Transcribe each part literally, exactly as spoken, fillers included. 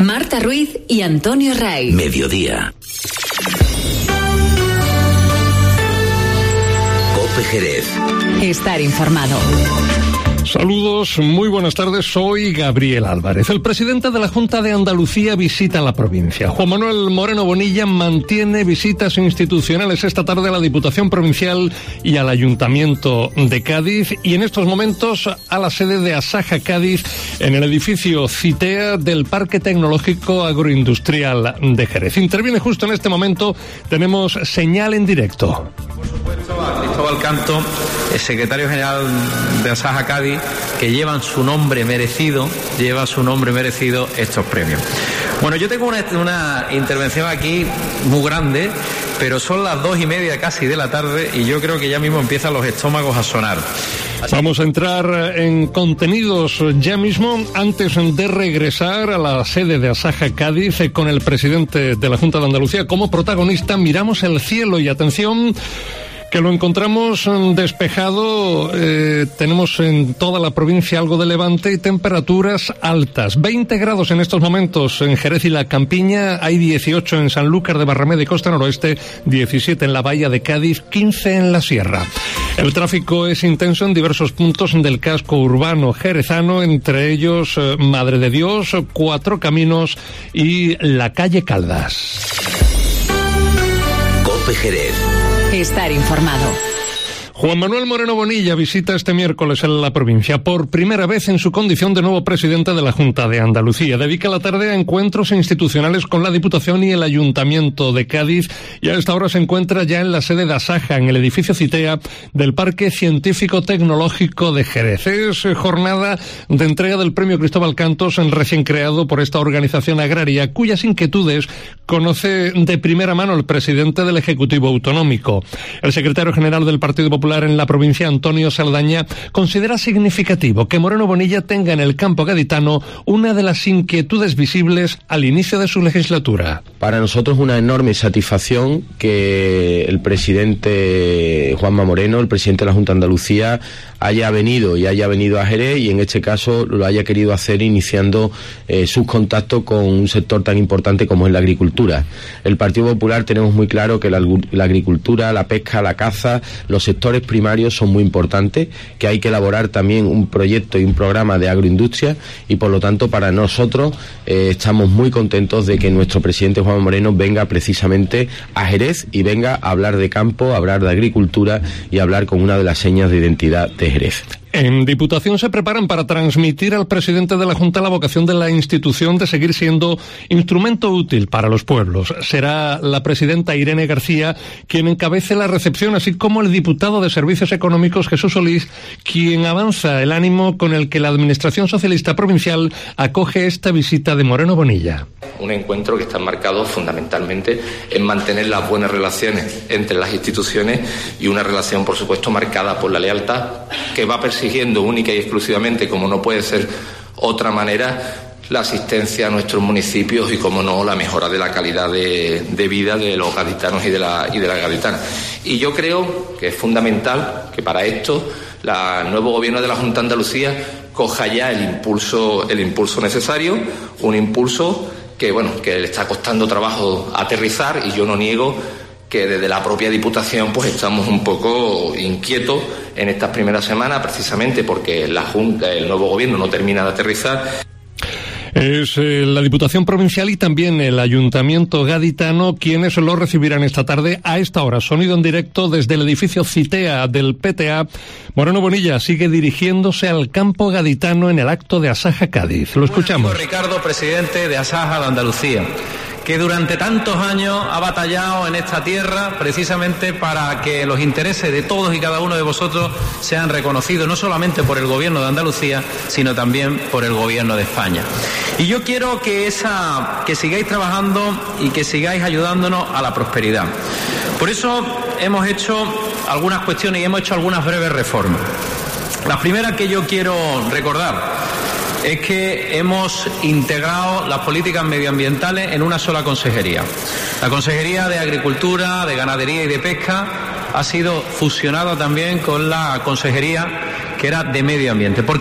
Marta Ruiz y Antonio Ray. Mediodía. Cope Jerez. Estar informado. Saludos, muy buenas tardes, soy Gabriel Álvarez. El presidente de la Junta de Andalucía visita la provincia. Juan Manuel Moreno Bonilla mantiene visitas institucionales esta tarde a la Diputación Provincial y al Ayuntamiento de Cádiz, y en estos momentos a la sede de Asaja Cádiz, en el edificio Citea del Parque Tecnológico Agroindustrial de Jerez. Interviene justo en este momento, tenemos señal en directo. Por supuesto, a Cristóbal Canto, el secretario general de Asaja Cádiz, que llevan su nombre merecido, lleva su nombre merecido estos premios. Bueno, yo tengo una, una intervención aquí muy grande, pero son las dos y media casi de la tarde y yo creo que ya mismo empiezan los estómagos a sonar. Así... Vamos a entrar en contenidos ya mismo, antes de regresar a la sede de Asaja Cádiz con el presidente de la Junta de Andalucía como protagonista. Miramos el cielo y atención, que lo encontramos despejado. Eh, tenemos en toda la provincia algo de levante y temperaturas altas. veinte grados en estos momentos en Jerez y la Campiña, hay dieciocho en Sanlúcar de Barrameda y Costa Noroeste, diecisiete en la Bahía de Cádiz, quince en la Sierra. El tráfico es intenso en diversos puntos del casco urbano jerezano, entre ellos eh, Madre de Dios, Cuatro Caminos y la calle Caldas. Cope Jerez. Estar informado. Juan Manuel Moreno Bonilla visita este miércoles en la provincia por primera vez en su condición de nuevo presidente de la Junta de Andalucía. Dedica la tarde a encuentros institucionales con la Diputación y el Ayuntamiento de Cádiz, y a esta hora se encuentra ya en la sede de Asaja, en el edificio Citea del Parque Científico Tecnológico de Jerez. Es jornada de entrega del premio Cristóbal Cantos, recién creado por esta organización agraria, cuyas inquietudes conoce de primera mano el presidente del Ejecutivo Autonómico. El secretario general del Partido Popular en la provincia, Antonio Saldaña, considera significativo que Moreno Bonilla tenga en el campo gaditano una de las inquietudes visibles al inicio de su legislatura. Para nosotros es una enorme satisfacción que el presidente Juanma Moreno, el presidente de la Junta de Andalucía, haya venido y haya venido a Jerez, y en este caso lo haya querido hacer iniciando eh, sus contactos con un sector tan importante como es la agricultura. El Partido Popular tenemos muy claro que la, la agricultura, la pesca, la caza, los sectores primarios son muy importantes, que hay que elaborar también un proyecto y un programa de agroindustria, y por lo tanto para nosotros eh, estamos muy contentos de que nuestro presidente Juan Moreno venga precisamente a Jerez y venga a hablar de campo, a hablar de agricultura y a hablar con una de las señas de identidad de Jerez. En Diputación se preparan para transmitir al presidente de la Junta la vocación de la institución de seguir siendo instrumento útil para los pueblos. Será la presidenta Irene García quien encabece la recepción, así como el diputado de Servicios Económicos Jesús Solís, quien avanza el ánimo con el que la Administración Socialista Provincial acoge esta visita de Moreno Bonilla. Un encuentro que está marcado fundamentalmente en mantener las buenas relaciones entre las instituciones, y una relación, por supuesto, marcada por la lealtad, que va persiguiendo única y exclusivamente, como no puede ser otra manera, la asistencia a nuestros municipios y, como no, la mejora de la calidad de, de vida de los gaditanos y de, la, y de las gaditanas. Y yo creo que es fundamental que para esto la, el nuevo gobierno de la Junta de Andalucía coja ya el impulso, el impulso necesario, un impulso que, bueno, que le está costando trabajo aterrizar, y yo no niego que desde la propia Diputación pues estamos un poco inquietos en estas primeras semanas, precisamente porque la Junta, el nuevo gobierno no termina de aterrizar. Es eh, la Diputación Provincial y también el Ayuntamiento gaditano quienes lo recibirán esta tarde a esta hora. Sonido en directo desde el edificio Citea del P T A. Moreno Bonilla sigue dirigiéndose al campo gaditano en el acto de Asaja Cádiz. Lo escuchamos. Ricardo, presidente de Asaja de Andalucía, que durante tantos años ha batallado en esta tierra precisamente para que los intereses de todos y cada uno de vosotros sean reconocidos, no solamente por el Gobierno de Andalucía, sino también por el Gobierno de España. Y yo quiero que, esa, que sigáis trabajando y que sigáis ayudándonos a la prosperidad. Por eso hemos hecho algunas cuestiones y hemos hecho algunas breves reformas. La primera que yo quiero recordar es que hemos integrado las políticas medioambientales en una sola consejería. La Consejería de Agricultura, de Ganadería y de Pesca ha sido fusionada también con la Consejería que era de Medio Ambiente, porque hay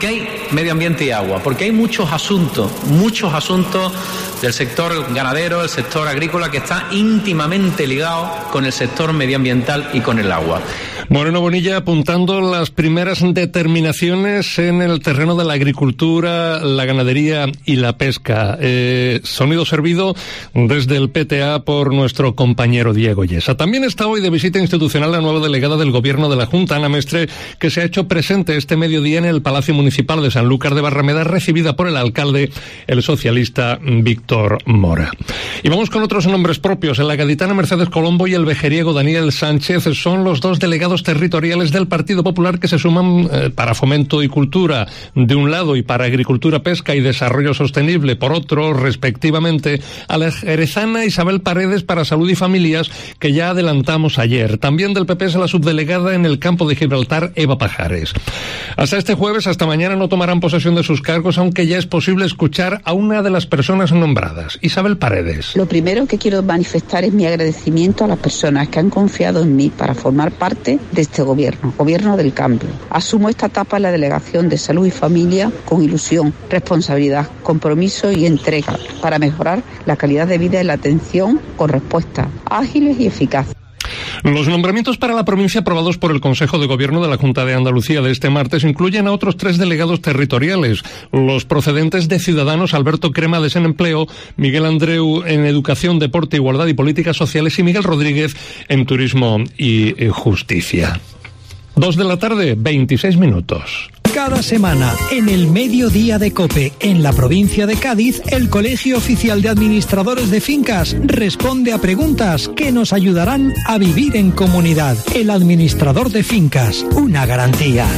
medio ambiente y agua? Porque hay muchos asuntos, muchos asuntos del sector ganadero, el sector agrícola, que está íntimamente ligado con el sector medioambiental y con el agua. Moreno Bonilla apuntando las primeras determinaciones en el terreno de la agricultura, la ganadería y la pesca. Eh, sonido servido desde el P T A por nuestro compañero Diego Yesa. También está hoy de visita institucional la nueva delegada del Gobierno de la Junta, Ana Mestre, que se ha hecho presente este mediodía en el Palacio Municipal de Sanlúcar de Barrameda, recibida por el alcalde, el socialista Víctor Mora. Y vamos con otros nombres propios. La gaditana Mercedes Colombo y el vejeriego Daniel Sánchez son los dos delegados territoriales del Partido Popular que se suman eh, para Fomento y Cultura de un lado y para Agricultura, Pesca y Desarrollo Sostenible por otro, respectivamente, a la jerezana Isabel Paredes para Salud y Familias, que ya adelantamos ayer. También del P P es la subdelegada en el campo de Gibraltar, Eva Pajares. Hasta este jueves, hasta mañana, no tomarán posesión de sus cargos, aunque ya es posible escuchar a una de las personas nombradas, Isabel Paredes. Lo primero que quiero manifestar es mi agradecimiento a las personas que han confiado en mí para formar parte de este gobierno, gobierno del cambio. Asumo esta etapa en la Delegación de Salud y Familia con ilusión, responsabilidad, compromiso y entrega para mejorar la calidad de vida y la atención con respuestas ágiles y eficaces. Los nombramientos para la provincia aprobados por el Consejo de Gobierno de la Junta de Andalucía de este martes incluyen a otros tres delegados territoriales, los procedentes de Ciudadanos, Alberto Cremades en Empleo, Miguel Andreu en Educación, Deporte, Igualdad y Políticas Sociales y Miguel Rodríguez en Turismo y Justicia. Dos de la tarde, veintiséis minutos. Cada semana, en el mediodía de COPE, en la provincia de Cádiz, el Colegio Oficial de Administradores de Fincas responde a preguntas que nos ayudarán a vivir en comunidad. El administrador de fincas, una garantía.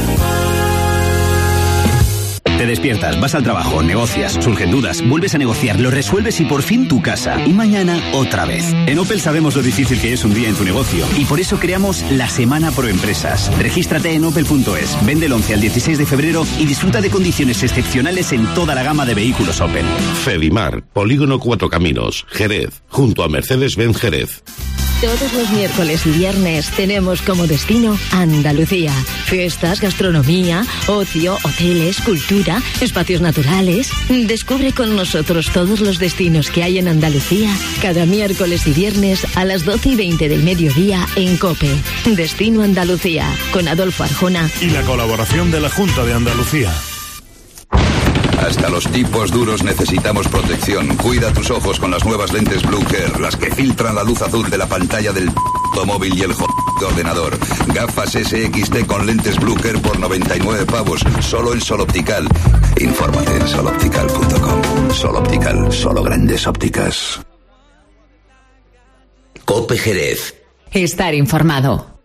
Te despiertas, vas al trabajo, negocias, surgen dudas, vuelves a negociar, lo resuelves y por fin tu casa. Y mañana otra vez. En Opel sabemos lo difícil que es un día en tu negocio y por eso creamos la Semana Pro Empresas. Regístrate en opel punto es, vende el once al dieciséis de febrero y disfruta de condiciones excepcionales en toda la gama de vehículos Opel. Fedimar, Polígono Cuatro Caminos, Jerez, junto a Mercedes-Benz Jerez. Todos los miércoles y viernes tenemos como destino Andalucía. Fiestas, gastronomía, ocio, hoteles, cultura, espacios naturales. Descubre con nosotros todos los destinos que hay en Andalucía cada miércoles y viernes a las doce y veinte del mediodía en COPE. Destino Andalucía, con Adolfo Arjona. Y la colaboración de la Junta de Andalucía. Hasta los tipos duros necesitamos protección. Cuida tus ojos con las nuevas lentes Blue Care, las que filtran la luz azul de la pantalla del móvil y el ordenador. Gafas S X T con lentes Blue Care por noventa y nueve pavos, solo en Sol Optical. Infórmate en sol optical punto com. Sol Optical, solo grandes ópticas. COPE Jerez. Estar informado.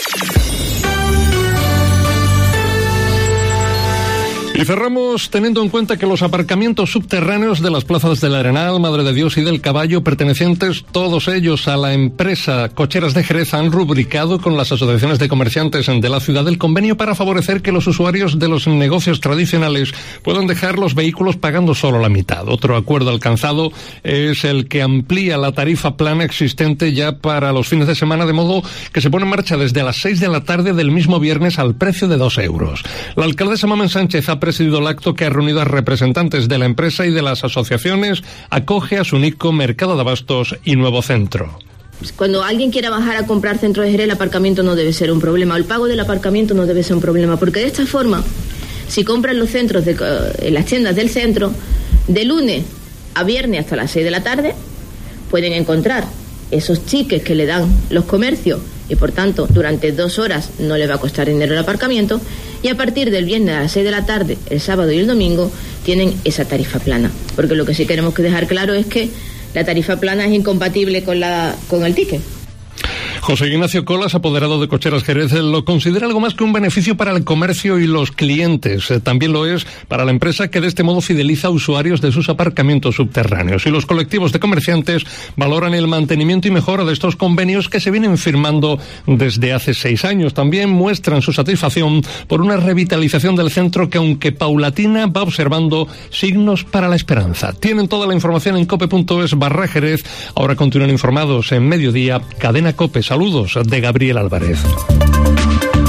Y cerramos teniendo en cuenta que los aparcamientos subterráneos de las plazas del Arenal, Madre de Dios y del Caballo, pertenecientes todos ellos a la empresa Cocheras de Jerez, han rubricado con las asociaciones de comerciantes de la ciudad el convenio para favorecer que los usuarios de los negocios tradicionales puedan dejar los vehículos pagando solo la mitad. Otro acuerdo alcanzado es el que amplía la tarifa plana existente ya para los fines de semana, de modo que se pone en marcha desde las seis de la tarde del mismo viernes al precio de dos euros. La alcaldesa Mamen Sánchez ha presidido el acto, que ha reunido a representantes de la empresa y de las asociaciones Acoge, Asunico, Mercado de Abastos y Nuevo Centro. Cuando alguien quiera bajar a comprar Centro de Jerez, el aparcamiento no debe ser un problema, el pago del aparcamiento no debe ser un problema, porque de esta forma, si compran los centros, de, en las tiendas del centro, de lunes a viernes hasta las seis de la tarde, pueden encontrar esos tickets que le dan los comercios y por tanto durante dos horas no les va a costar dinero el aparcamiento, y a partir del viernes a las seis de la tarde, el sábado y el domingo, tienen esa tarifa plana, porque lo que sí queremos que dejar claro es que la tarifa plana es incompatible con la con el ticket. José Ignacio Colas, apoderado de Cocheras Jerez, lo considera algo más que un beneficio para el comercio y los clientes. También lo es para la empresa, que de este modo fideliza a usuarios de sus aparcamientos subterráneos. Y los colectivos de comerciantes valoran el mantenimiento y mejora de estos convenios que se vienen firmando desde hace seis años. También muestran su satisfacción por una revitalización del centro que, aunque paulatina, va observando signos para la esperanza. Tienen toda la información en cope punto es barra Jerez. Ahora continúan informados en Mediodía, Cadena COPE. Saludos de Gabriel Álvarez.